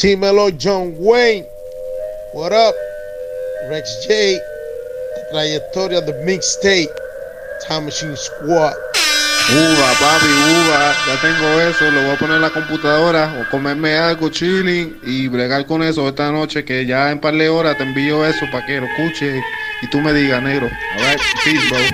Dímelo, John Wayne. What up? Rex J. La trayectoria de Mixtape. Time Machine Squad. Uva, papi, uva. Ya tengo eso. Lo voy a poner en la computadora o comerme algo chilling y bregar con eso esta noche, que ya en par de horas te envío eso para que lo escuches y tú me digas, negro. Alright, peace, bro.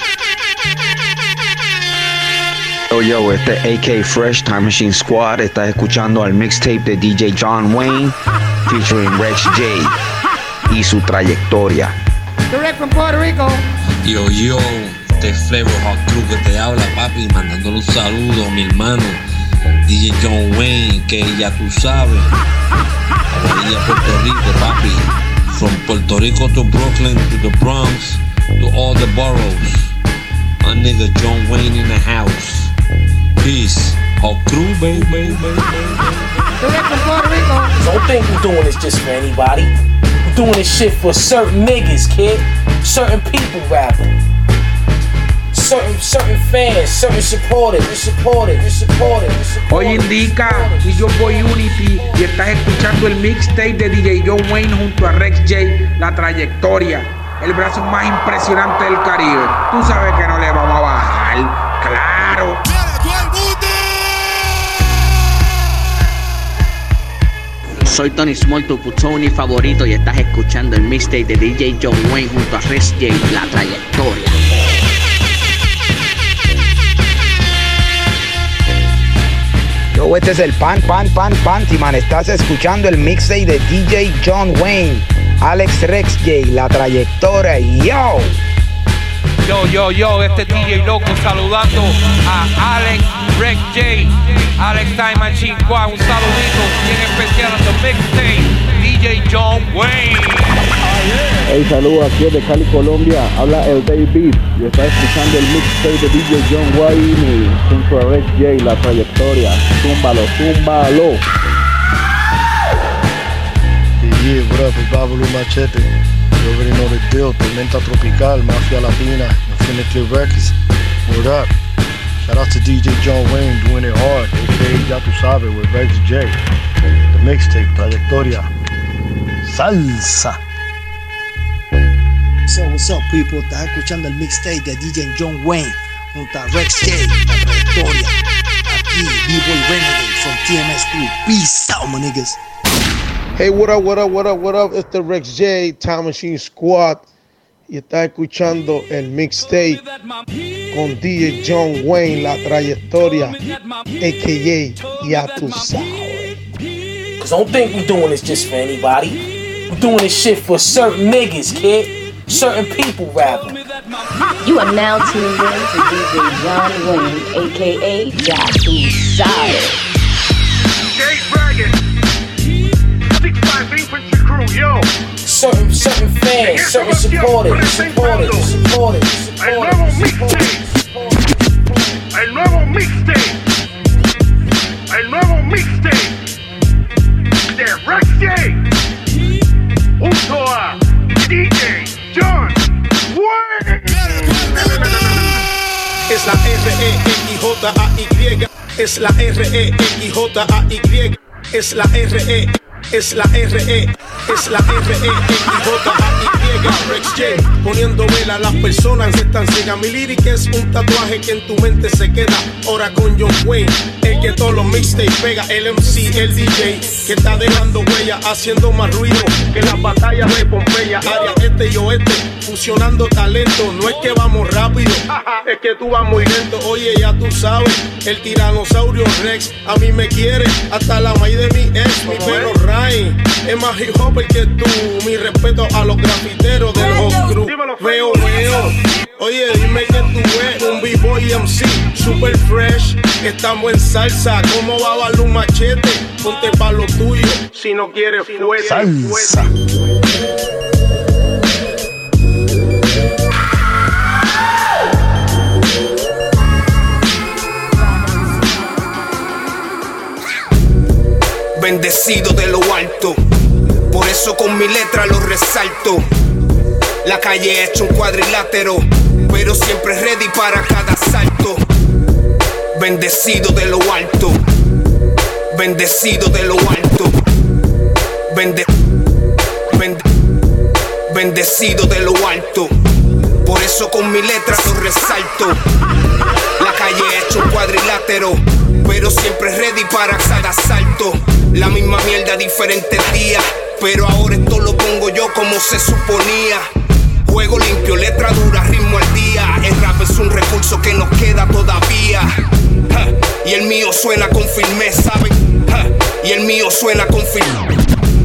Yo, este es AK Fresh, Time Machine Squad. Estás escuchando al mixtape de DJ John Wayne featuring Rex J y su trayectoria. Direct from Puerto Rico. Yo, este Flavor Hot Crew que te habla, papi, mandándole un saludo a mi hermano DJ John Wayne, que ya tú sabes, a Puerto Rico, papi. From Puerto Rico to Brooklyn to the Bronx to all the boroughs. My nigga John Wayne in the house. Peace. Hot Crew, baby. Direct from Puerto Rico. Don't think we're doing this just for anybody. We're doing this shit for certain niggas, kid. Certain people rapping. Certain fans, certain supporters. Hoy indica y yo voy Unity y estás escuchando el mixtape de DJ John Wayne junto a Rex J, La Trayectoria, el brazo más impresionante del Caribe. Tú sabes que no le vamos a bajar, claro. Soy Tony Small, tu Tony favorito, y estás escuchando el mixtape de DJ John Wayne junto a Rex J, La Trayectoria. Yo, este es el Pantyman. Estás escuchando el mixtape de DJ John Wayne, Alex Rex J, La Trayectoria. Yo, este DJ Loco saludando a Alex Rex J, Alex Time Machine Squad. Un saludito bien especial a tu mixtape, DJ John Wayne. Hey, saludos, aquí de Cali, Colombia. Habla el David y está escuchando el mixtape de DJ John Wayne junto a Rex J, La Trayectoria. Túmbalo. Yeah, what up, it's Babalu Machete. You already know the deal. Tormenta Tropical, Mafia Latina, Infinity Records. What up? Shout out to DJ John Wayne doing it hard, aka Ya Tu Sabes with Rex J. The mixtape, Trayectoria. Salsa. What's up, people? Estás escuchando el mixtape de DJ John Wayne junto a Rex J, La Trayectoria. Aquí, B-Boy Renegade from TMS Crew. Peace out, my niggas. Hey, what up? It's the Rex J, Time Machine Squad. Y está escuchando el mixtape con DJ John Wayne, La Trayectoria, a.k.a. Ya Tu Sabes. Cause don't think we're doing this just for anybody. We're doing this shit for certain niggas, kid. Certain people rapping. You are now tuned in to DJ John Wayne, a.k.a. Ya Tu Sabes. Jay Dragon, 65 Infantry Crew, yo. Certain fans, certain supporters. El nuevo mixtape de Rex J junto a DJ John Wayne. Es la R-E-X-J-A-Y. Es la R-E-X-J-A-Y. Es la R-E-X-J-A-Y. Rex J, poniendo vela a las personas que están ciegas. Mi lírica es un tatuaje que en tu mente se queda. Ahora con John Wayne, el que todos los mixtapes pega. El MC, el DJ, que está dejando huella, haciendo más ruido que las batallas de Pompeya. Área este y oeste, fusionando talento. No es que vamos rápido, es que tú vas muy lento. Oye, ya tú sabes, el tiranosaurio Rex a mí me quiere. Hasta la maíz de mi ex, mi perro Ryan es más hip hopper que tú. Mi respeto a los grafiteros del Hot Crew. Veo. Oye, dime que tú eres un B-Boy MC super fresh. Estamos en salsa. ¿Cómo va a valer un machete? Ponte pa' lo tuyo. Si no quieres fuera. Salsa. Bendecido de lo alto, por eso con mi letra lo resalto. La calle ha hecho un cuadrilátero, pero siempre ready para cada salto. Bendecido de lo alto, bendecido de lo alto. bendecido de lo alto. Por eso con mi letra lo resalto. La calle he hecho un cuadrilátero, pero siempre ready para cada asalto. La misma mierda, diferentes días, pero ahora esto lo pongo yo como se suponía. Juego limpio, letra dura, ritmo al día. El rap es un recurso que nos queda todavía. Y el mío suena con firmeza, ¿saben? Y el mío suena con firmeza.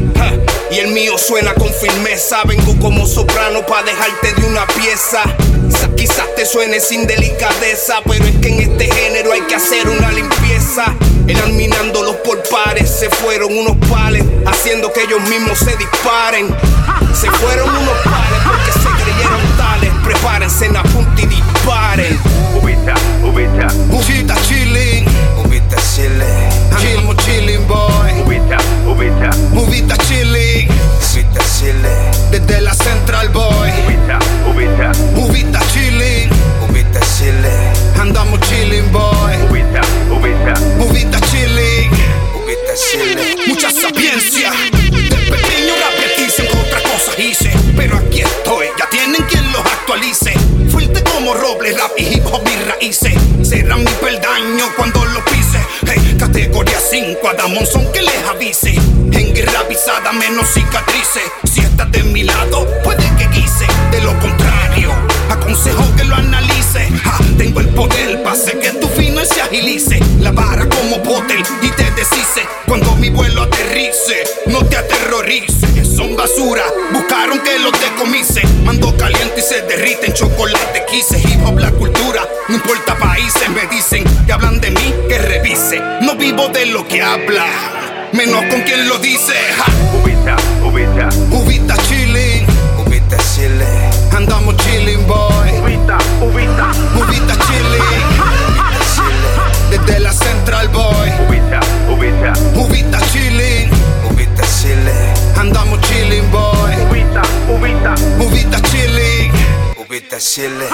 Y el mío suena con firmeza. Vengo como soprano pa' dejarte de una pieza. Quizás te suene sin delicadeza, pero es que en este género hay que hacer una limpieza. Eliminándolos por pares, se fueron unos pales, haciendo que ellos mismos se disparen. Se fueron unos pares porque se creyeron tales. Prepárense en apunte y disparen. Ubita, ubita, ubita chilling, ubita chilling, andamos chilling boy. Ubita, ubita, ubita chilling, ubita chilling, desde la Central boy. Ubita, ubita, ubita chilling, ubita chilling, andamos chilling boy. Ubita, ubita, ubita chilling, ubita chilling. Mucha sapiencia, del pequeño rap que dicen que otras cosas hice, pero aquí estoy, ya tienen quien los actualice. Fuerte como roble, rap y hip hop mis raíces. Serán mi peldaño cuando lo pise. Hey, categoría 5, a Damonson que les avise. En guerra avisada menos cicatrices. Si estás de mi lado, puede que guise. De lo contrario, aconsejo que lo analice. Tengo el poder para hacer que tu final se agilice. La vara como Potter y te deshice. Cuando mi vuelo aterrice, no te aterrorice. Son basura, buscaron que los decomise. Mando caliente y se derrite en chocolate quise. Hip hop la cultura, no importa países. Me dicen que hablan de mí, que revise. No vivo de lo que habla, menos con quien lo dice. Ubita, ubita, ubita chilling, ubita chilling, andamos chilling boy. Ubita, ubita, ubita chilling, ubita chilling, desde la Central boy. Ubita, ubita, ubita chilling, ubita chilling, andamos chilling boy. Ubita, ubita, ubita chilling, ubita chilling.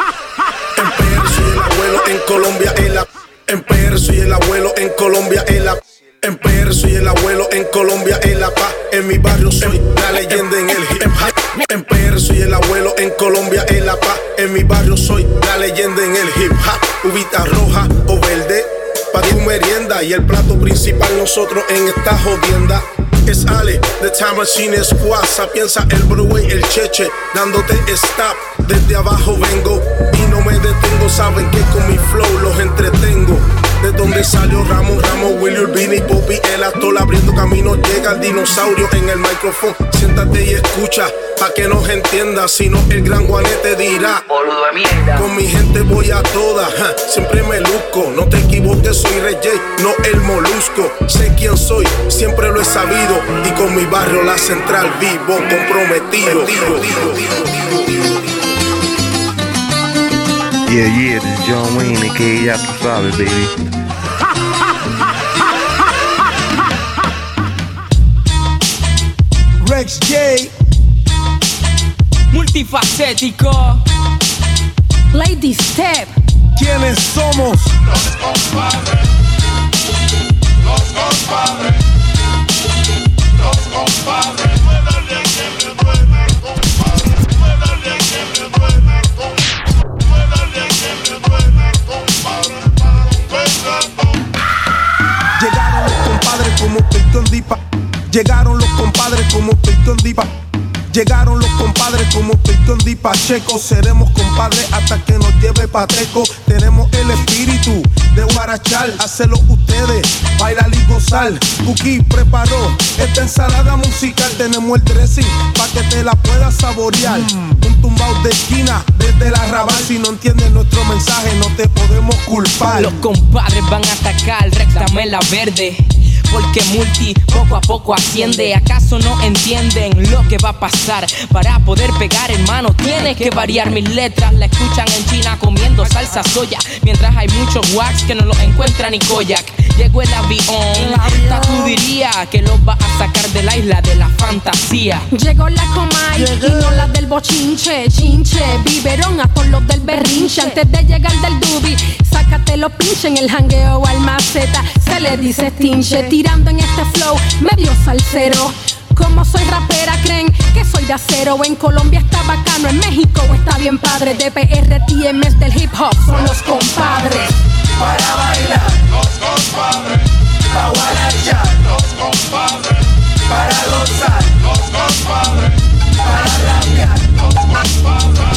En PR soy el abuelo, en Colombia el En PR soy el abuelo, en Colombia el En PR soy el abuelo, en Colombia el paz. En mi barrio soy la leyenda en el hip hop. En PR soy el abuelo, en Colombia el paz. En mi barrio soy la leyenda en el hip hop. Ubita roja o verde pa' tu merienda, y el plato principal nosotros en esta jodienda. Es Ale, The Time Machine Squad, Sapienza, el Bruway, el Cheche, dándote stop. Desde abajo vengo y no me detengo. Saben que con mi flow los entretengo. De donde salió Ramos, Willy Urbina y Bobby el actor, abriendo camino llega el dinosaurio en el micrófono. Siéntate y escucha pa' que nos entienda, si no el gran Juanete dirá boludo de mierda. Con mi gente voy a todas, siempre me luzco. No te equivoques, soy Rey J, no el molusco. Sé quién soy, siempre lo he sabido, y con mi barrio la Central vivo comprometido. Yeah, yeah, this is John Wayne, a.k.a. Ya tú sabes, baby. Rex J, multifacético. Lady Step. ¿Quiénes somos? Los compadres. Los compadres. Los compadres. Muérdale a quien le duele, compadre. Muérdale a quien le duele, compadre. Muérdale a quien le duele, compadre. Para un buen rato. Llegaron los compadres como Peyton Dipa. Llegaron los compadres como Peyton Dipa. Llegaron los compadres como Peyton Di Pacheco. Seremos compadres hasta que nos lleve Pateco. Tenemos el espíritu de guarachar. Hacelo ustedes, bailar y gozar. Cookie preparó esta ensalada musical. Tenemos el dressing pa' que te la puedas saborear. Un tumbao de esquina desde la Raval. Si no entiendes nuestro mensaje no te podemos culpar. Los compadres van a atacar, Rex dame la verde. Porque Multi poco a poco asciende. ¿Acaso no entienden lo que va a pasar? Para poder pegar, hermano, tienes que variar mis letras. La escuchan en China comiendo salsa soya, mientras hay muchos wax que no lo encuentran ni Koyak. Llegó el avión, tú diría que los va a sacar de la isla de la fantasía. Llegó la Comay y no la del bochinche. Chinche, biberón a todos los del berrinche. Antes de llegar del dubi, sácate los pinches en el jangueo al maceta. Se le dice stinche, tirando en este flow medio salsero. Como soy rapera, creen que soy de acero. En Colombia está bacano, en México está bien padre. DPR, TMS del hip hop son los compadres. Para bailar, los compadres. Para guarachar, los compadres. Para gozar, los compadres. Para rapear, los compadres.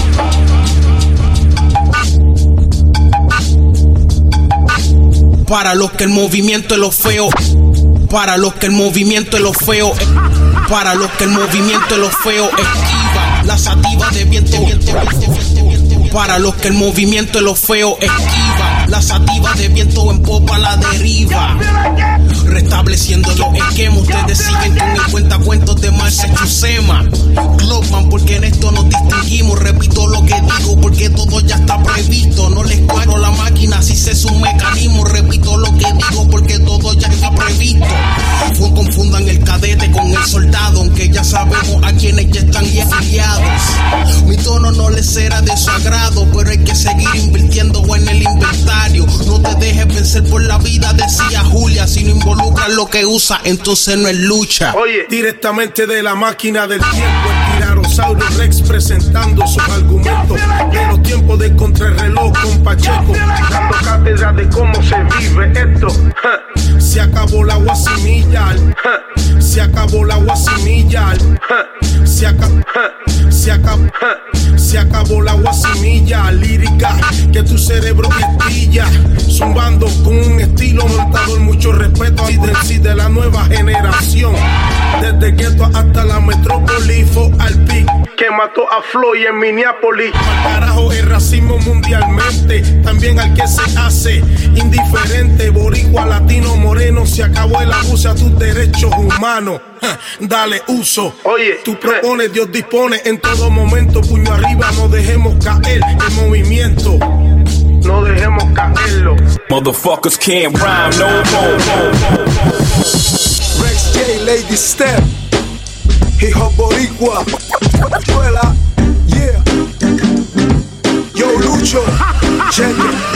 Para los que el movimiento es lo feo. Para los que el movimiento es lo feo. Para los que el movimiento es lo feo. Esquiva la sativa de viento. Para los que el movimiento es lo feo. Esquiva la sativa de viento en popa la deriva. Restableciendo los esquemas. Ustedes siguen con el cuentacuentos de Marcia Chusema. Glockman, porque en esto nos distinguimos. Repito lo que digo porque todo ya está previsto. No les cuadro la máquina si sé su mecanismo. Repito lo que digo porque todo ya está previsto. Confundan el cadete con el soldado, aunque ya sabemos a quienes ya están afiliados. Mi tono no les será de su agrado, pero hay que seguir invirtiendo en el inventario. No te dejes vencer por la vida, decía Julia. Si no involucras lo que usa, entonces no es lucha. Oye, directamente de la máquina del tiempo, el tiranosaurio Rex presentando sus argumentos de los tiempos de contrarreloj con Pacheco, dando cátedra de cómo se vive esto. Se acabó la guasimillar, se acabó la guasimillar, se acabó la guasimilla lírica que tu cerebro estilla, zumbando con un estilo montado en mucho respeto y de la nueva generación. Desde Gueto hasta la metrópoli, fue al pic que mató a Floyd en Minneapolis. Al carajo el racismo mundialmente, también al que se hace indiferente. Boricua, latino, moreno, se acabó el abuso a tus derechos humanos. Dale uso. Oye, tú propones, Dios dispone en todo momento. Puño arriba, no dejemos caer el movimiento. No dejemos caerlo. Motherfuckers can't rhyme no more. Rex J, Lady Step, Hip Hop Boricua, escuela, yeah. Yo Lucho, cheque.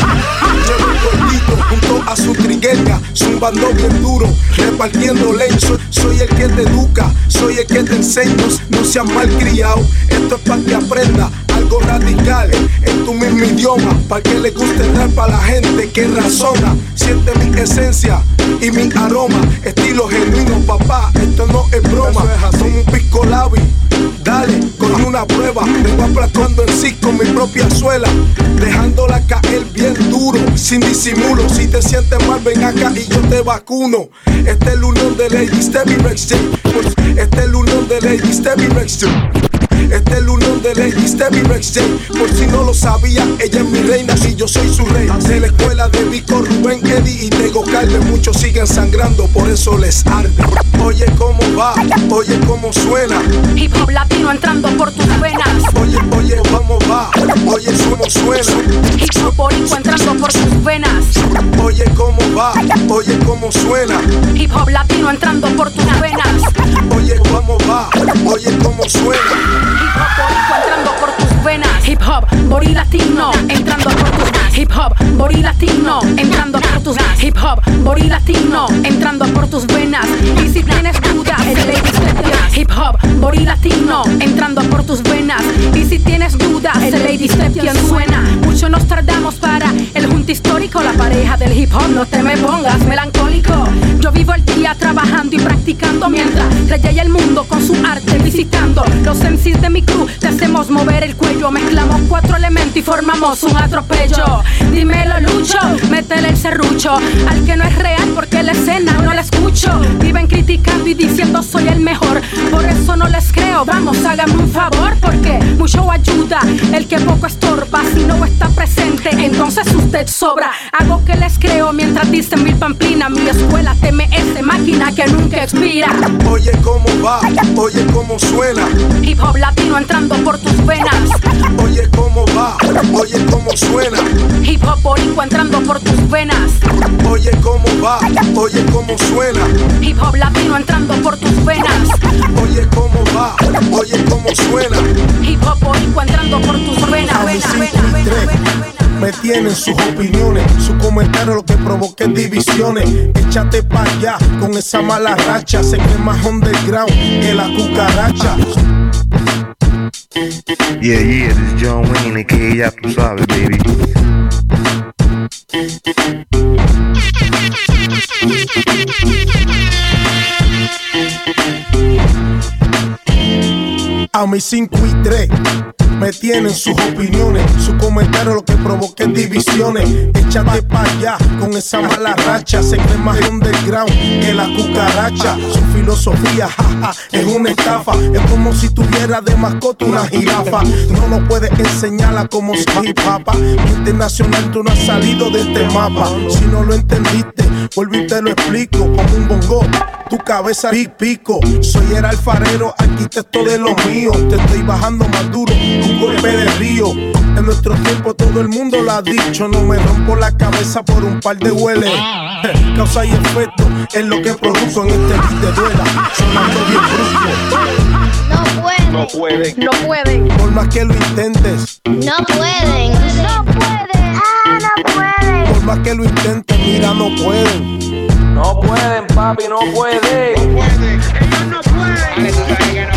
Llevo un gordito junto a su trigueña, zumbando bien duro, repartiendo ley. Soy el que te educa, soy el que te enseño. No seas malcriado, esto es para que aprenda algo radical en tu mismo idioma, para que le guste dar para la gente que razona. Siente mi esencia y mi aroma, estilo genuino, papá, esto no es broma. Son un pisco labi, dale, con una prueba. Vengo aplastando en sí con mi propia suela, dejándola caer bien duro, sin disimulo. Si te sientes mal, ven acá y yo te vacuno. Este es el unión de Lady Stevie Rex J. Este es el unión de Lady Stevie Rex J. Este es el unión de Lady Stevie Rex J. Por si no lo sabía, ella es mi reina y yo soy su rey. De la escuela de Vico, Rubén, Eddie y Tego Calde, muchos siguen sangrando, por eso les arde. Oye cómo va, oye cómo suena. Hip hop latino entrando por tus venas. Oye cómo va, oye cómo suena. Hip hop boricua entrando por tus venas. Oye cómo va, oye cómo suena. Hip hop latino entrando por tus venas. Oye cómo va, oye cómo suena. Hip hop boricua entrando por tus venas. Hip hop bori latino entrando por tus venas. Hip hop bori latino entrando por tus venas. Hip hop bori latino entrando por tus venas. Y si tienes dudas, el Lady Step. Hip hop bori latino entrando por tus venas. Y si tienes dudas, el Lady Step quien suena. Mucho nos tardamos para el junte histórico, la pareja del hip hop. No te me pongas melancólico. Yo vivo el día trabajando y practicando, mientras rellena el mundo con su arte visitando. Los MCs de mi crew te hacemos mover el cuello. Mezclamos 4 elementos y formamos un atropello. Dímelo Lucho, métele el serrucho al que no es real porque la escena no la escucho. Viven criticando y diciendo soy el mejor, por eso no les creo. Vamos, háganme un favor porque mucho ayuda el que poco estorba. Si no está presente, entonces usted sobra. Hago que les creo mientras dicen mil pamplinas. Mi escuela TMS, máquina que nunca expira. Oye cómo va, oye cómo suena. Hip hop latino entrando por tus venas. Oye cómo va, oye cómo suena. Hip hop boricua entrando por tus venas. Oye cómo va, oye cómo suena. Hip hop latino entrando por tus venas. Oye cómo va, oye cómo suena. Hip hop boricua entrando por tus venas. tienen sus opiniones, su comentario lo que provoca es divisiones. Échate pa' allá con esa mala racha, se cree más underground que la cucaracha. Yeah, this is John Wayne, que ya tú sabes, baby. A mis 5 y 3 me tienen sus opiniones, su comentario lo que provoca es divisiones. Échate pa' allá con esa mala racha, se cree más underground que la cucaracha. Su filosofía, jaja, es una estafa. Es como si tuviera de mascota una jirafa. No puedes enseñarla como hip hop. Internacional tú no has salido de este mapa. Si no lo entendiste, vuelvo y te lo explico. Como un bongo, tu cabeza pico. Soy el alfarero, arquitecto de lo mío. Te estoy bajando más duro, un golpe de río. En nuestro tiempo todo el mundo lo ha dicho. No me rompo la cabeza por un par de hueles. Causa y efecto es lo que produzco en este beat de duela. Sonando bien brusco. No pueden. No pueden. Por más que lo intentes. No pueden. No pueden. No pueden. Por más que lo intentes, mira, no pueden. No pueden, papi, no pueden. Ellos no pueden.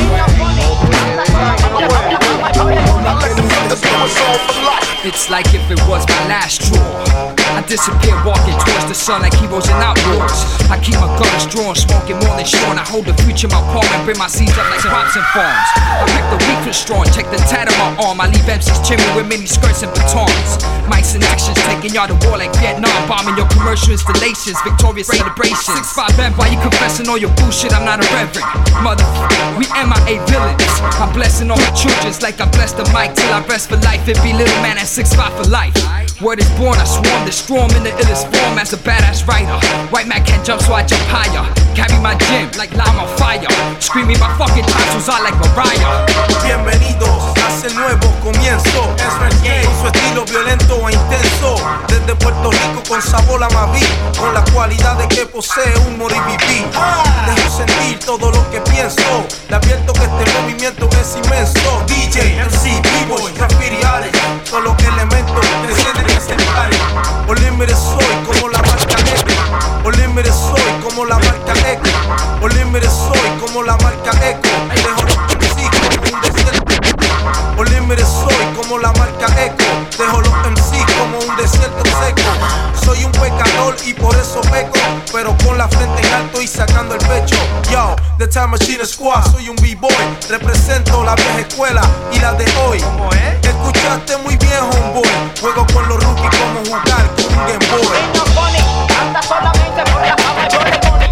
It's like if it was my last straw. I disappear walking towards the sun like heroes and outlaws. I keep my guns drawn, smoking more than Sean. I hold the future in my palm and bring my seeds up like crops and farms. I pick the weak from strong, check the tat on my arm. I leave MCs chimney with mini skirts and batons. Mics and actions taking y'all to war like Vietnam. Bombing your commercial installations, victorious celebrations. 6'5" bent, why you confessing all your bullshit? I'm not a reverend. Motherfucker, we MIA villains. I'm blessing all my children like I bless the mic till I rest for life. It be little man at 6'5" for life. Word is born, I swarm the storm in the illest form as a badass writer. White man can't jump, so I jump higher. Carry my gym like I'm on fire. Screaming my fucking titles out like Mariah. Bienvenidos a ese nuevo comienzo. Con su estilo violento e intenso. Desde Puerto Rico con sabor a Maví. Con las cualidades que posee un moribibí. Dejo sentir todo lo que pienso. Le advierto que este movimiento es inmenso. DJ, MC, B-boy, graffiti artist. Son los elementos que descienden de escenarios. Olímere soy como la marca Eco. Olímere soy como la marca Eco. Olímere soy como la marca Eco. Dejo los MC como un desierto. Olímere soy como la marca Eco. Dejo los MC como un desierto seco. Soy un pecador y por eso peco, pero con la frente en alto y sacando el pecho. Yo, The Time Machine Squad, soy un B-boy. Represento la vieja escuela y la de hoy. ¿Cómo es? Escuchaste muy bien, homeboy. Juego con los rookies como jugar con un Game Boy. Anda solamente por la fama, yo le doy.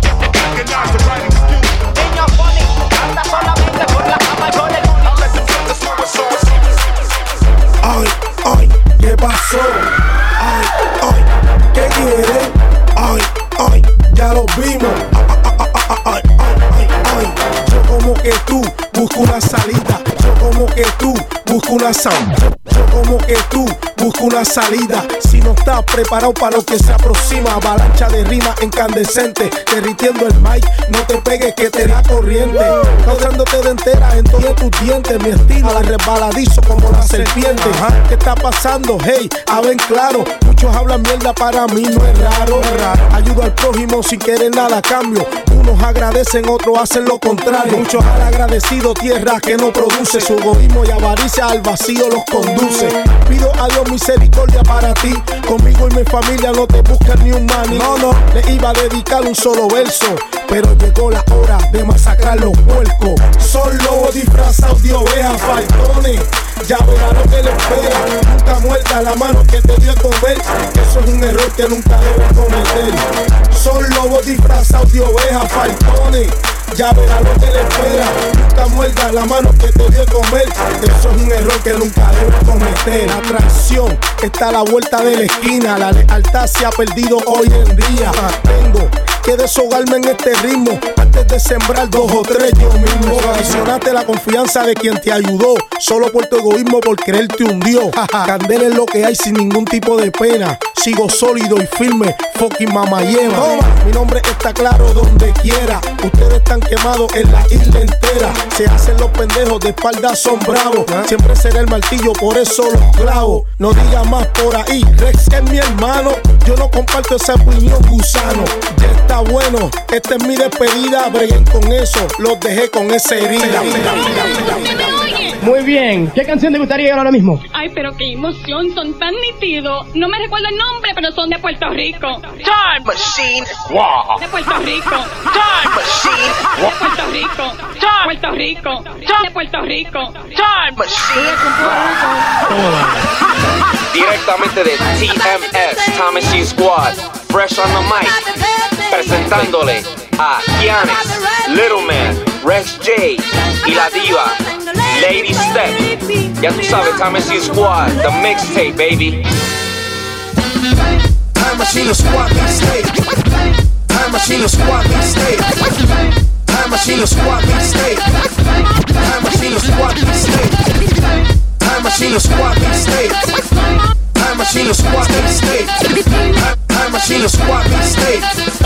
Niño funny, anda solamente por la fama, yo le doy. Ay, ay, ¿qué pasó? Ay, ay, ¿qué quiere? Ay, ay, ya lo vimos. Ay, ay, ay, ay, yo como que tú busco una salida. Yo como que tú busco una salida. Yo como que tú busco una salida. Si no estás preparado para lo que se aproxima, avalancha de rima incandescente, derritiendo el mic, no te pegues que te da corriente, causándote de entera en todos tus dientes. Mi estilo es resbaladizo como la serpiente. ¿Qué está pasando? Hey, hablen claro. Muchos hablan mierda, para mí no es raro. Ayudo al prójimo sin querer nada a cambio. Unos agradecen, otros hacen lo contrario. Muchos han agradecido tierra que no produce. Su egoísmo y avaricia al vacío los conduce. Pido a Dios misericordia para ti. Conmigo y mi familia no te buscan ni un mani. No, le iba a dedicar un solo verso, pero llegó la hora de masacrar los puercos. Son lobos disfrazados de ovejas, faltones. Ya verá lo que le espera. Nunca muerda la mano que te dio a comer. Eso es un error que nunca debes cometer. Son lobos disfrazados de ovejas, faltones. Ya verá lo que le espera. Nunca muerda la mano que te dio a comer. Eso es un error que nunca debes cometer. La traición está a la vuelta de la esquina. La lealtad se ha perdido hoy en día. Tengo que deshogarme en este ritmo antes de sembrar 2 o 3 yo mismo. Traicionaste la confianza de quien te ayudó, solo por tu egoísmo, por creer te hundió. Candela es lo que hay sin ningún tipo de pena. Sigo sólido y firme, fucking mamayema. Mi nombre está claro donde quiera. Ustedes están quemados en la isla entera. Se hacen los pendejos, de espalda son bravos. Siempre será el martillo, por eso los clavo. No diga más por ahí, Rex es mi hermano. Yo no comparto esa opinión, gusano. Ya está bueno, esta es mi despedida. Breguen con eso, los dejé con esa herida. Muy bien, ¿qué canción te gustaría ahora mismo? Ay, pero qué emoción, son tan nítidos. No me recuerdo el nombre, pero son de Puerto Rico. Time Machine. Wow. De Puerto Rico. Time Machine. De Puerto Rico. Time. Puerto Rico. Time. De Puerto Rico. Time Machine. Directamente de TMS, Time Machine Squad, Fresh on the Mic, presentándole a Giannis, Little Man, Rex J y la diva Lady Steph. Ya tú sabes, Time Machine Squad, the mixtape, baby. Time Machine Squad mixtape. Time Machine Squad mixtape. Time Machine Squad mixtape. Time Machine Squad mixtape. Time Machine Squad mixtape. Time Machine Squad mixtape. Time Machine Squad mixtape.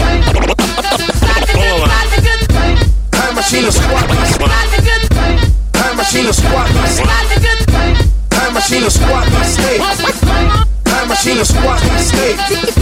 Time Machine Squad mixtape. Time Machine Squad mixtape. Time Machine Squad mixtape. Time Machine Squad mixtape.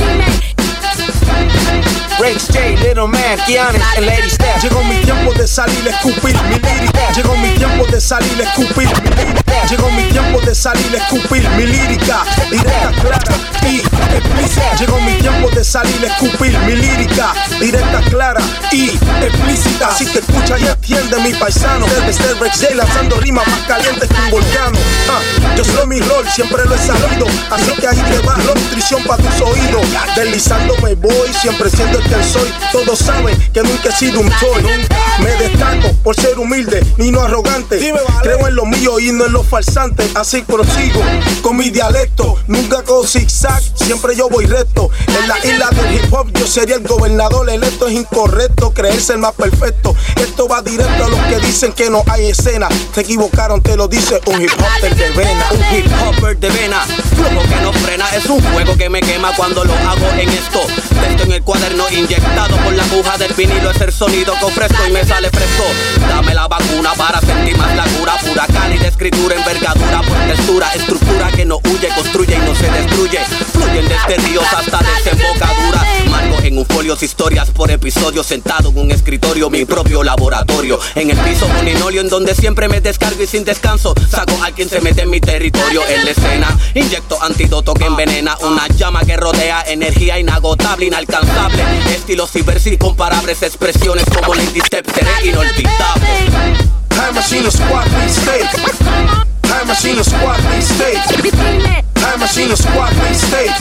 Rex J, Little Man, Giannis and Lady Steph. Llegó mi tiempo de salir a escupir mi lírica. Llegó mi tiempo de salir a escupir mi lírica. Llegó mi tiempo de salir a escupir mi lírica. Directa, clara y explícita. Llegó mi tiempo de salir a escupir mi lírica. Directa, clara y explícita. Si te escucha y entiende mi paisano, debe ser Rex J lanzando rimas más calientes que un volcán. Yo soy mi rol, siempre lo he sabido. Así que ahí te va la nutrición para tus oídos. Deslizándome voy, siempre siendo el que soy. Todos saben que nunca he sido un toy. Me destaco por ser humilde y no arrogante. Creo en lo mío y no en los falsantes. Así prosigo con mi dialecto. Nunca con zigzag, siempre yo voy recto. En la isla del hip hop yo sería el gobernador electo. Es incorrecto creerse el más perfecto. Esto va directo a los que dicen que no hay escena. Se equivocaron, te lo dice un hip hopper de vena. Un hip hopper de vena. Flujo que no frena, es un fuego que me quema cuando lo hago en esto. Texto en el cuaderno inyectado por la aguja del vinilo. Es el sonido que ofrezco y me sale fresco. Dame la vacuna para sentir más la cura. Pura calidad, escritura, envergadura, por textura, estructura que no huye, construye y no se destruye. Fluyen desde ríos hasta desembocadura. Marco en un folio historias por episodio. Sentado en un escritorio, mi propio laboratorio. En el piso un linoleo en donde siempre me descargo y sin descanso saco a quien se mete en mi territorio. En la escena inyecto antídoto que envenena. Una llama que rodea, energía inagotable, inalcanzable. Estilos y versos incomparables, expresiones como Lady Steph, seré inolvidable. Time Machine Squad mixtape. Time Machine Squad mixtape. Time Machine Squad mixtape.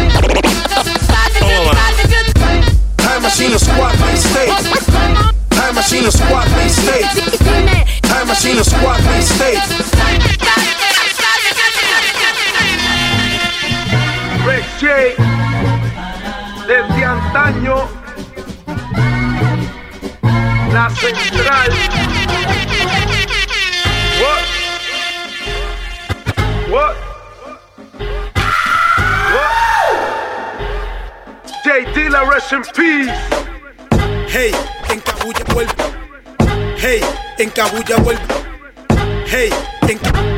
Time Machine Squad mixtape. Time Machine Squad mixtape. Time Machine Squad mixtape. Rex J, desde antaño, la central. What? What? What? J Dilla, rest in peace. Hey, en Cabulla vuelve. Hey, en Cabulla vuelve. Hey, en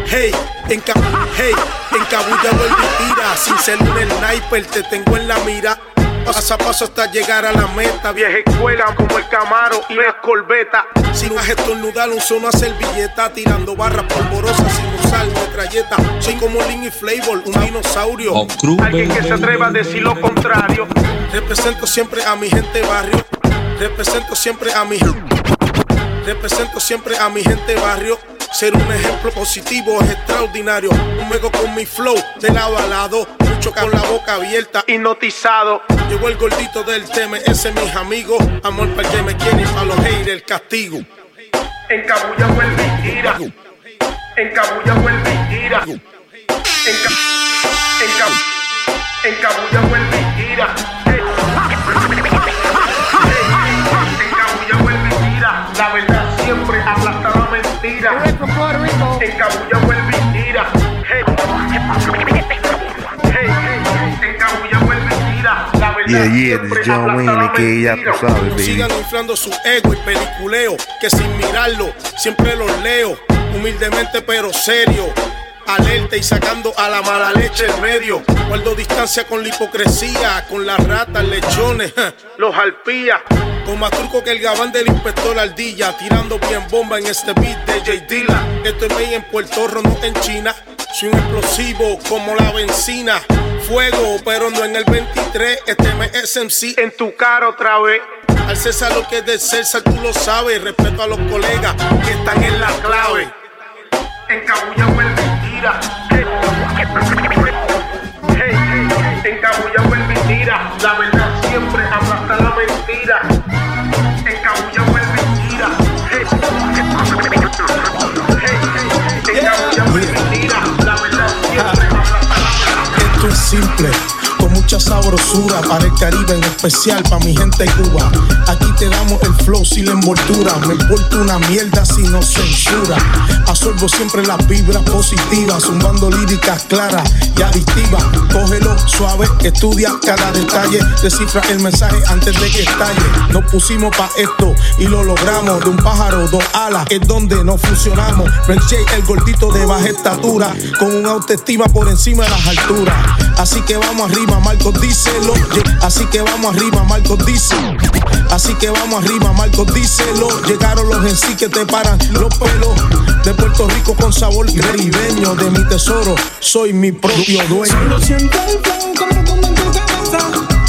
Cabulla vuelve y tira. Sin ser un sniper te tengo en la mira. Paso a paso hasta llegar a la meta. Vieja escuela como el Camaro y la Corbeta. Si no vas a estornudar un solo a servilleta. Tirando barras polvorosas sin usar metralleta. Soy como Lin y Flavor, un dinosaurio. Alguien que se atreva a decir lo contrario. Represento siempre a mi gente barrio. Represento siempre a mi gente barrio. Ser un ejemplo positivo es extraordinario. Un juego con mi flow de lado a lado. Mucho con la boca abierta, hipnotizado. Llegó el gordito del tema, ese es mis amigos. Amor para el que me quiere y para los haters el castigo. En Cabulla vuelve y tira. En Cabulla vuelve y tira. En Cabulla vuelve y tira. La verdad siempre aplasta la mentira. Encabulla el mentira. Encabulla el mentira. La verdad siempre John Wayne, aplasta la que ya tú mentira. sabes, baby. Sigan inflando su ego y peliculeo, que sin mirarlo siempre los leo. Humildemente pero serio, alerta y sacando a la mala leche en medio. Guardo distancia con la hipocresía, con las ratas, lechones, los arpías. Con más truco que el gabán del inspector Ardilla, tirando bien bomba en este beat de J Dilla. Esto es made en Puerto Rico, no en China. Soy un explosivo como la benzina. Fuego, pero no en el 23. Este me es MC en tu cara otra vez. Al César lo que es del César, tú lo sabes. Respeto a los colegas que están en la clave. Encabullado el mentira. Encabullado el mentira. La verdad siempre aplasta la mentira. Encabullado el mentira. Encabullado el mentira. La verdad siempre aplasta la mentira. Esto es simple, con mucha sabrosura para el Caribe, en especial para mi gente de Cuba. Aquí te damos el flow sin la envoltura. Me importa una mierda si no censura. Absorbo siempre las vibras positivas, zumbando líricas claras y adictivas. Cógelo suave, estudia cada detalle, descifra el mensaje antes de que estalle. Nos pusimos pa' esto y lo logramos. De un pájaro, dos alas, es donde nos fusionamos. Red J, el gordito de baja estatura, con una autoestima por encima de las alturas. Así que vamos arriba, Marcos, díselo. Así que vamos arriba, Marcos, díselo. Así que vamos arriba, Marcos, díselo. Llegaron los en sí que te paran los pelos. De Puerto Rico con sabor caribeño. De mi tesoro, soy mi propio dueño. Solo siento el flow como tumba en tu cabeza,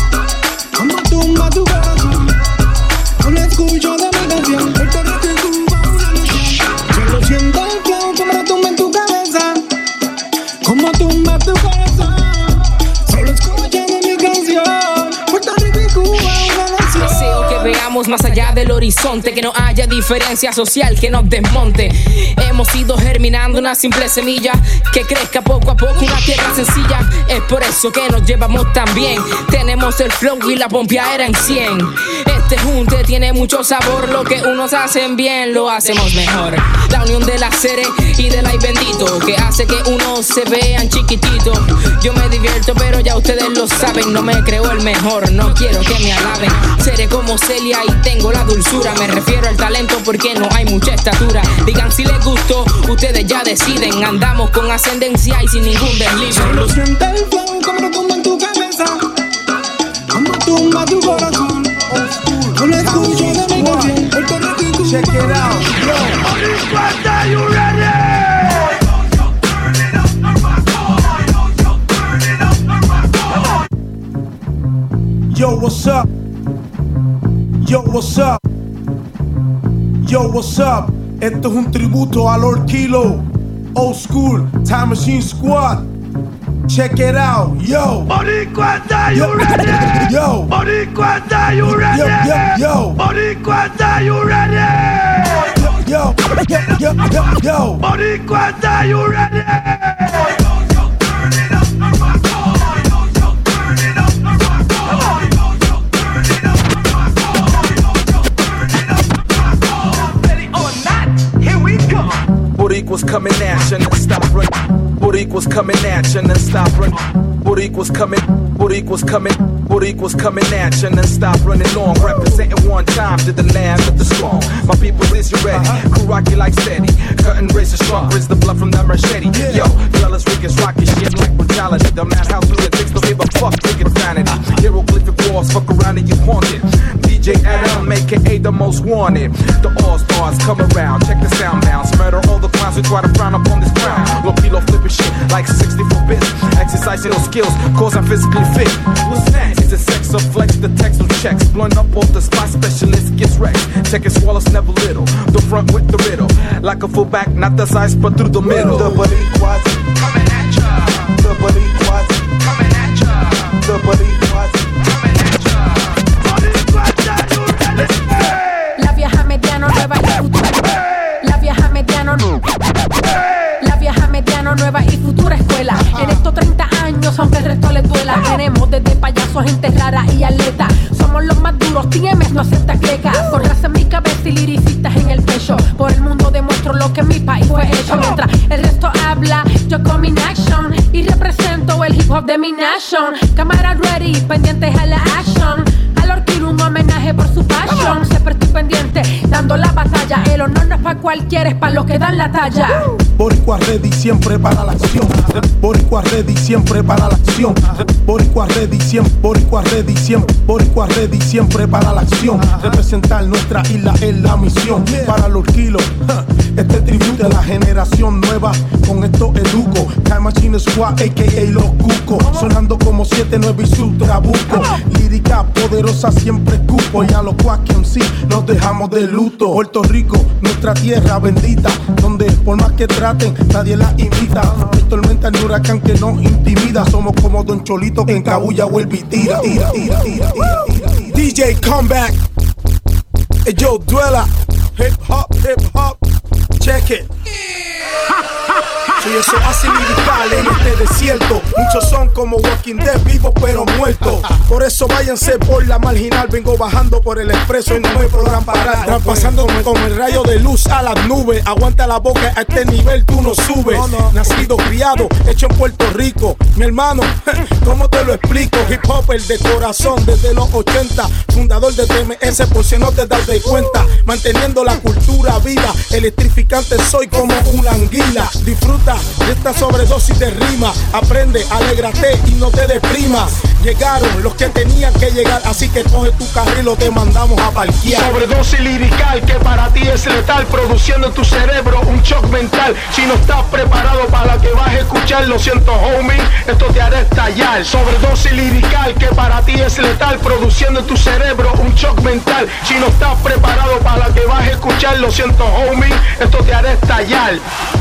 como tumba tu corazón. Solo escucho de mi canción, Puerto Rico y Cuba una nación. Solo siento el flow como tumba en tu cabeza, como tumba tu corazón. Solo escucho de mi canción, Puerto Rico y Cuba una nación. Deseo que veamos más allá del horizonte, que no haya diferencia social que nos desmonte. Hemos ido germinando una simple semilla que crezca poco a poco, una tierra sencilla. Es por eso que nos llevamos tan bien. Tenemos el flow y la pompeadera en 100. Este junte tiene mucho sabor. Lo que unos hacen bien, lo hacemos mejor. La unión de la Cere y del ay bendito, que hace que unos se vean chiquititos. Yo me divierto, pero ya ustedes lo saben. No me creo el mejor, no quiero que me alaben. Seré como Celia y tengo la dulzura. Me refiero al talento porque no hay mucha estatura. Digan si les gustó, ustedes ya deciden. Andamos con ascendencia y sin ningún desliz. Solo siente el flow como tumba en tu cabeza, como tumba tu corazón. Solo escucho de mi canción, Puerto Rico y Cuba. Check it out, yo. You ready? Yo, what's up? Yo, what's up? Yo, what's up? Esto es un tributo a Lord Kilo, Old School, Time Machine Squad. Check it out, yo. Boricua, are you ready? Yo. Boricua, are you ready? Yo. Boricua, are you ready? Yo. Yo. Boricua, are you ready? Boricua's coming at you and stop running. Boricua's coming at you and stop running. Boricua's coming at you and stop running long. Representing one time to the land of the strong. My people, is you ready? Crew rock you like steady. Cutting razor sharp, raise the blood from that machete. Yo, fellas, Rickens rockin' shit like brutality. The madhouse lunatics don't give a fuck, take insanity. Hieroglyphic walls, fuck around and you haunted. DJ Adam, aka the most wanted. The all-stars come around, check the sound bounce. Murder all the clowns who try to frown upon this crown. Low kilo flipping shit like 64 bits. Exercising those skills, cause I'm physically fit. What's next? It's a sex or flex, the text no checks. Blowing up off the spot, specialist gets wrecked. Checking swallows never little. The front with the riddle. Like a fullback, not the size, but through the middle. The Boricuas coming at ya. The Boricuas coming at ya. The Boricuas coming at ya. La vieja mediano nueva y futura. La vieja mediano. La vieja mediano nueva y futura escuela. En estos 30 años, aunque el resto les duela, tenemos desde payasos, gente rara y atleta. Somos los más duros, TMS no acepta clecas. Con raza en mi cabeza y liricistas en que en mi país fue hecho. Mientras el resto habla, yo con mi action y represento el hip hop de mi nation. Cámara ready, pendientes a la action. Al Orquídeo un homenaje por su passion. Siempre estoy pendiente, dando la batalla. El honor no es para cualquiera, es para los que dan la talla. Boricua ready, siempre para la acción. Boricua ready, siempre para la acción. Boricua ready, siempre. Boricua ready, siempre. Boricua ready, siempre para la acción. Representar nuestra isla es la misión. Para los kilos, este tributo a la generación nueva. Con esto educo. Time Machine Squad, a.k.a. los cucos. Sonando como 7-9 y su trabuco. Lírica poderosa, siempre cupo. Y a los Quack MC nos dejamos de luto. Puerto Rico, nuestra tierra bendita, donde por más que traten, nadie la imita. Hay tormenta ni huracán que nos intimida. Somos como Don Cholito que encabulla, vuelve y tira. DJ Comeback. Yo duela. Hip hop. Check it. Y eso hace lirical en este desierto. Muchos son como Walking Dead, vivos pero muertos. Por eso váyanse por la marginal. Vengo bajando por el expreso y no me podrán parar. Traspasándome con el rayo de luz a las nubes. Aguanta la boca, a este nivel tú no subes. Nacido, criado, hecho en Puerto Rico. Mi hermano, ¿cómo te lo explico? Hip hopper de corazón desde los 80. Fundador de TMS por si no te das de cuenta. Manteniendo la cultura viva. Electrificante soy como una anguila. Disfruta de esta sobredosis de rima. Aprende, alégrate y no te deprimas. Llegaron los que tenían que llegar, así que coge tu carril o te mandamos a parquear. Sobredosis lirical que para ti es letal, produciendo en tu cerebro un shock mental. Si no estás preparado para lo que vas a escuchar, lo siento homie, esto te hará estallar. Sobredosis lirical que para ti es letal, produciendo en tu cerebro un shock mental. Si no estás preparado para lo que vas a escuchar, lo siento homie, esto te hará estallar.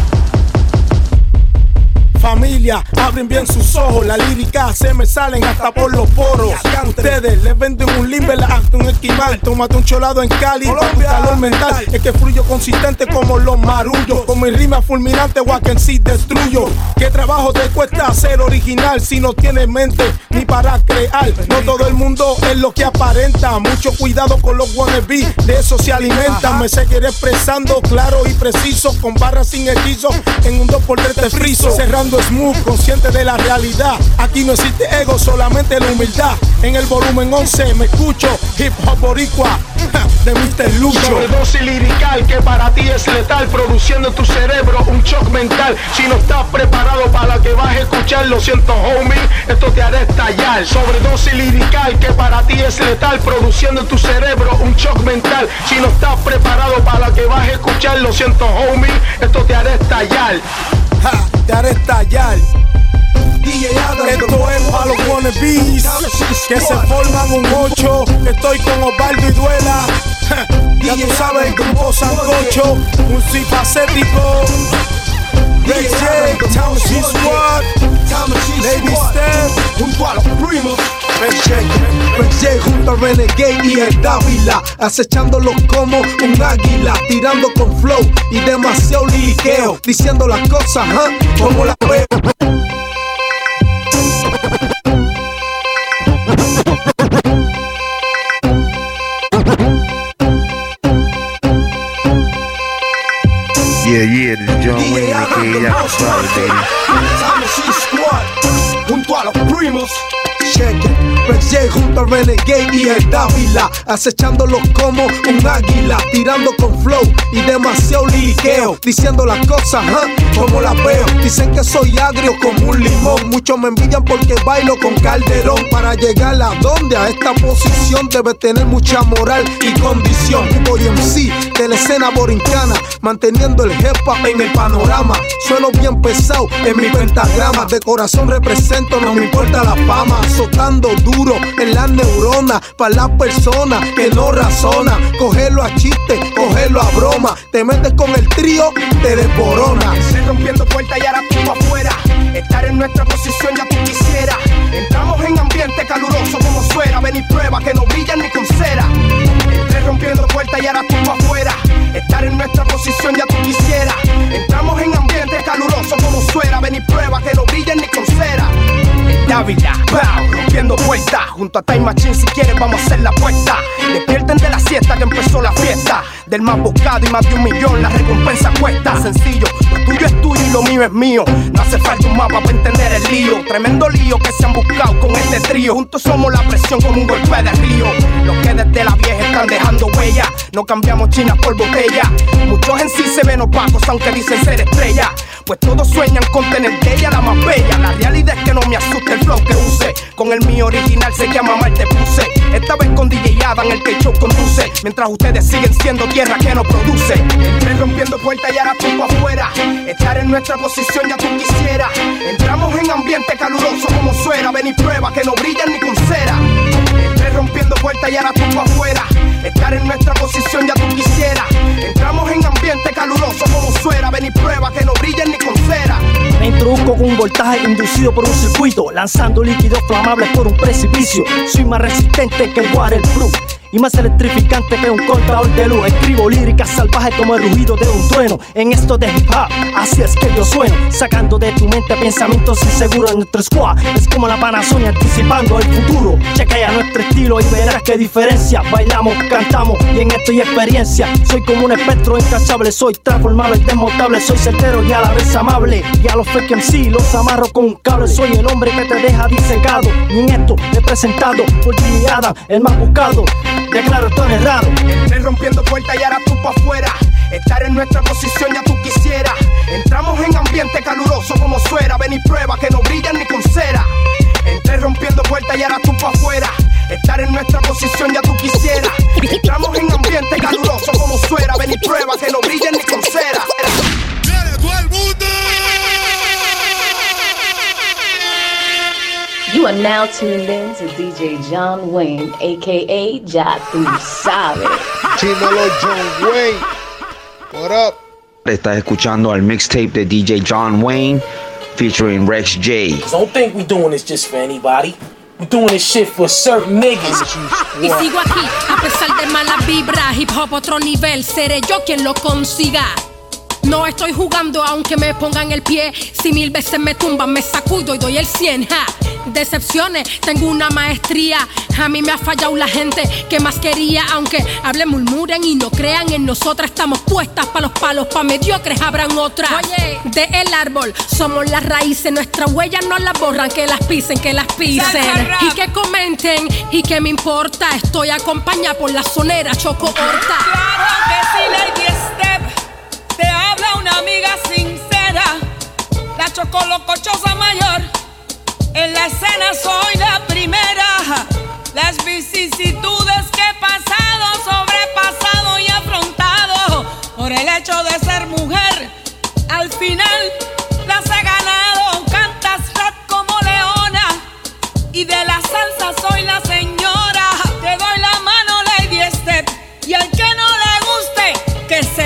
Familia, abren bien sus ojos. La lírica se me salen hasta por los poros. Ustedes les venden un limber, un esquimal. Tómate un cholado en Cali para tu calor mental. Es que fluyo consistente como los marullos. Con mi rima fulminante, walk and see destruyo. ¿Qué trabajo te cuesta ser original si no tienes mente ni para crear? No todo el mundo es lo que aparenta. Mucho cuidado con los wannabes, de eso se alimentan. Me seguiré expresando claro y preciso, con barras sin hechizo. En un 2x3 te friso. Cerrando smooth, consciente de la realidad. Aquí no existe ego, solamente la humildad. En el volumen 11 me escucho hip hop boricua de Mr. Lucho. Sobredosis lirical que para ti es letal, produciendo en tu cerebro un shock mental. Si no estás preparado para lo que vas a escuchar, lo siento homie, esto te hará estallar. Sobredosis lirical que para ti es letal, produciendo en tu cerebro un shock mental. Si no estás preparado para lo que vas a escuchar, lo siento homie, esto te hará estallar. Te haré estallar. Esto es para los wannabes que se forman un 8. Estoy con Osvaldo y Duela. Ya tú sabes, el grupo Sancocho, multifacético. Rex J, Time Machine Squad, Lady Steph, junto a los primos. Rex J junto a Renegade y el Dávila, acechándolos como un águila, tirando con flow y demasiado liriqueo, diciendo las cosas, como las veo. Yeah, this is John Wayne, a.k.a. Yaka Suave, baby. Time Machine Squad, junto a los primos. Check it. Rex J junto al Renegade y el Dávila, acechándolos como un águila, tirando con flow y demasiado liriqueo, diciendo las cosas, como las veo. Dicen que soy agrio como un limón, muchos me envidian porque bailo con Calderón. Para llegar a donde, a esta posición, debe tener mucha moral y condición. Voy MC de la escena borincana, manteniendo el hip hop en el panorama. Sueno bien pesado en mi pentagrama, de corazón represento, no me importa la fama. Azotando duro en las neuronas, para las personas que no razonan. Cógelo a chiste, cógelo a broma. Te metes con el trío, te desborona. Estoy rompiendo puertas y ahora tú afuera. Estar en nuestra posición ya tú quisieras. Entramos en ambiente caluroso como suera. Ven y prueba que no brillan ni con cera. Estoy rompiendo puertas y ahora tú afuera. Estar en nuestra posición ya tú quisieras. Entramos en ambiente caluroso como suera. Ven y prueba que no brillan ni con cera. Ávila. Bow, rompiendo puertas, junto a Time Machine si quieres vamos a hacer la apuesta. Despierten de la siesta que empezó la fiesta. Del más buscado y más de 1 millón, la recompensa cuesta. Sencillo, lo tuyo es tuyo y lo mío es mío. No hace falta un mapa para entender el lío. Tremendo lío que se han buscado con este trío. Juntos somos la presión como un golpe de río. Los que desde la vieja están dejando huella. No cambiamos chinas por botella. Muchos en sí se ven opacos aunque dicen ser estrella. Pues todos sueñan con tener de ella la más bella. La realidad es que no me asusta el flow que use. Con el mío original se llama Mal Te Puse. Esta vez con DJ Adam el que el show conduce. Mientras ustedes siguen siendo tierra que no produce. Entré rompiendo puertas y ahora tú pa' afuera. Estar en nuestra posición ya tú quisieras. Entramos en ambiente caluroso como suera. Ven y prueba que no brillan ni con cera. Entré rompiendo puertas y ahora tú pa' afuera. Estar en nuestra posición ya tú quisieras. Entramos en ambiente caluroso como suera. Ven y prueba que no brillan ni con cera. Me introduzco con un voltaje inducido por un circuito, lanzando líquidos flamables por un precipicio. Soy más resistente que el waterproof y más electrificante que un contador de luz. Escribo líricas salvajes como el rugido de un trueno. En esto de hip hop, así es que yo sueno, sacando de tu mente pensamientos inseguros. En nuestro squad es como la Panasonic anticipando el futuro. Chequea nuestro estilo y verás qué diferencia. Bailamos, cantamos y en esto hay experiencia. Soy como un espectro incachable, soy transformable, desmontable. Soy certero y a la vez amable. Y a los fake MC los amarro con un cable. Soy el hombre que te deja disecado. Y en esto he presentado por DJ Adam, el más buscado. Declaro esto es raro. Entré rompiendo puertas y ahora tú pa' afuera. Estar en nuestra posición ya tú quisieras. Entramos en ambiente caluroso como suera. Ven y prueba que no brillan ni con cera. Entré rompiendo puertas y ahora tú pa' afuera. Estar en nuestra posición ya tú quisieras. Entramos en ambiente caluroso como suera. Ven y prueba que no brillan ni con cera. ¡Viene todo el mundo! You are now tuned in to DJ John Wayne, a.k.a. Ya Tu Sabes. Dímelo, John Wayne. What up? Estás escuchando al mixtape de DJ John Wayne featuring Rex J. Don't think we doing this just for anybody. We're doing this shit for certain niggas. Y sigo aquí, a pesar de mala vibra. Hip hop otro nivel, seré yo quien lo consiga. No estoy jugando aunque me pongan el pie. Si 1000 veces me tumban, me sacudo y doy el 100. Ja. Decepciones, tengo una maestría. A mí me ha fallado la gente que más quería. Aunque hablen, murmuren y no crean en nosotras. Estamos puestas pa' los palos, pa' mediocres habrán otras. Oye, de el árbol somos las raíces. Nuestras huellas no las borran, que las pisen, que las pisen. Y que comenten, y que me importa. Estoy acompañada por la sonera Choco Horta. Claro que sí, Lady Step. Te habla una amiga sincera, la Chocolocochosa mayor. En la escena soy la primera. Las vicisitudes que he pasado, sobrepasado y afrontado por el hecho de ser mujer, al final las he ganado. Cantas rap como leona y de la salsa soy la señora. Te doy la mano, Lady Step, y al que no le guste, que se...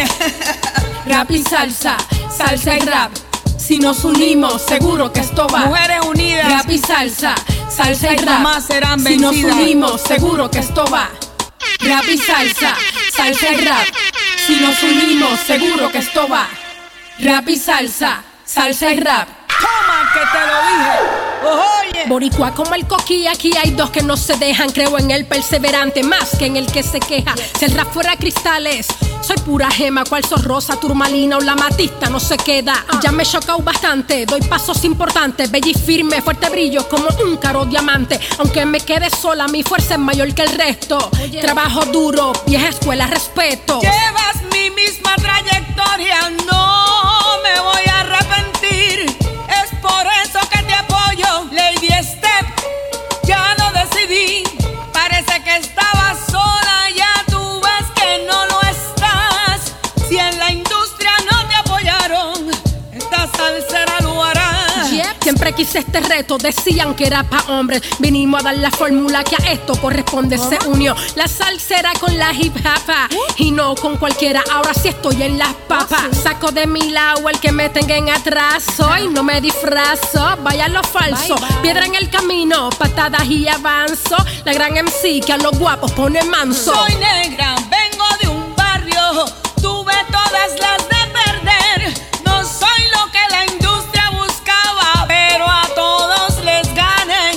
Rap y salsa, salsa y rap. Si nos unimos, seguro que esto va. Mujeres unidas. Rap y salsa, salsa y rap. Jamás serán si vencidas. Si nos unimos, seguro que esto va. Rap y salsa, salsa y rap. Si nos unimos, seguro que esto va. Rap y salsa, salsa y rap. Toma, que te lo dije. Oye. Boricua como el coquí, aquí hay dos que no se dejan. Creo en el perseverante más que en el que se queja. Si el rap fuera cristales, soy pura gema. Cual sos rosa, turmalina o la matista no se queda. Ya me he chocado bastante, doy pasos importantes. Bella y firme, fuerte brillo como un caro diamante. Aunque me quede sola, mi fuerza es mayor que el resto. Trabajo duro, vieja escuela, respeto. Llevas mi misma trayectoria, no me voy a arrepentir. Es por eso que te apoyo, Lady Step. Ya lo decidí. Parece que estabas sola, ya tú ves que no lo estás. Si en la industria no te apoyaron, esta salsera lo hará. Siempre quise este reto, decían que era pa' hombres. Vinimos a dar la fórmula que a esto corresponde. Se unió la salsera con la hip hop y no con cualquiera, ahora sí estoy en las papas. Saco de mi lado el que me tenga en atraso y no me disfrazo, vaya lo falso. Piedra en el camino, patadas y avanzo. La gran MC que a los guapos pone manso. Soy negra, vengo de un barrio, tuve todas las de perder. No soy lo que la industria buscaba, pero a todos les gané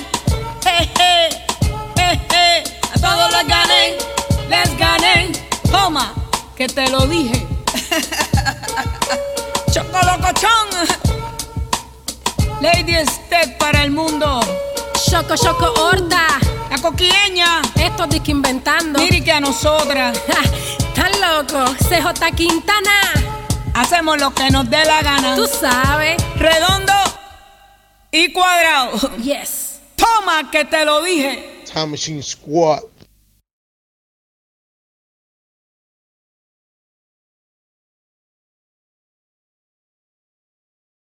Lady Step para el mundo. Choco, choco, horta. La coquilleña. Esto es que inventando. Mire que a nosotras. Tan loco. CJ Quintana. Hacemos lo que nos dé la gana. Tú sabes. Redondo y cuadrado. Yes. Toma que te lo dije. Time Machine Squad.